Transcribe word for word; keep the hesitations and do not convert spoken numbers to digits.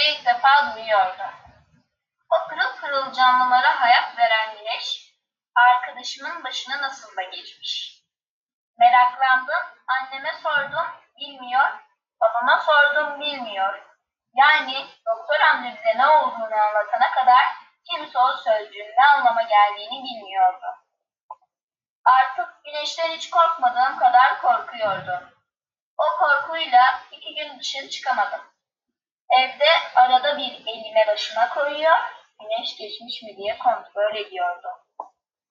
güneşi ilk defa duyuyordu. O pırıl pırıl canlılara hayat veren güneş, arkadaşımın başına nasıl da geçmiş. Meraklandım, anneme sordum, bilmiyor, babama sordum, bilmiyor. Yani doktor amca bize ne olduğunu anlatana kadar kimse o sözcüğün ne anlama geldiğini bilmiyordu. Artık güneşten hiç korkmadığım kadar korkuyordum. O korkuyla iki gün dışarı çıkamadım. Evde arada bir elime başıma koyuyor, güneş geçmiş mi diye kontrol ediyordum.